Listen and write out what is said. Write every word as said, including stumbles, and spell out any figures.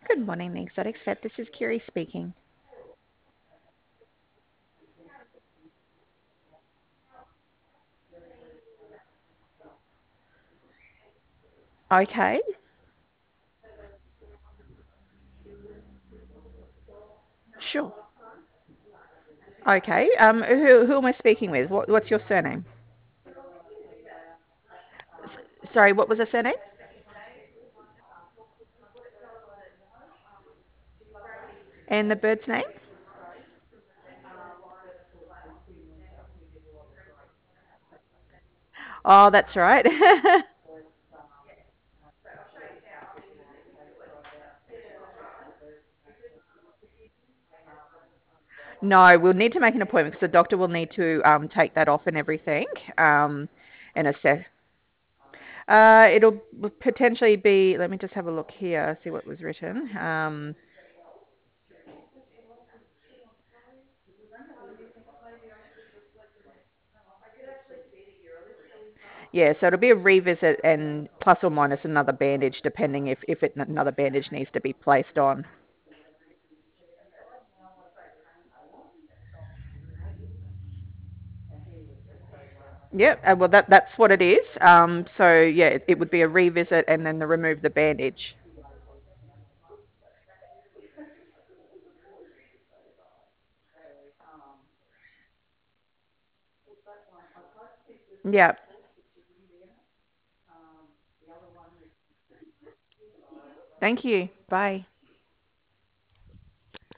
Good morning, the Exotics Vet. This is Kiri speaking. Okay, sure. Okay, um, who, who am I speaking with? What, what's your surname? S- sorry, what was the surname? And the bird's name? Oh, that's right. No, we'll need to make an appointment because the doctor will need to um, take that off and everything, um, and assess. Uh, it'll potentially be. Let me just have a look here, see what was written. Um, yeah, so it'll be a revisit and plus or minus another bandage, depending if if it, another bandage needs to be placed on. Yep, uh, well that that's what it is. Um, so yeah, it, it would be a revisit and then the remove the bandage. Yeah. Thank you. Bye.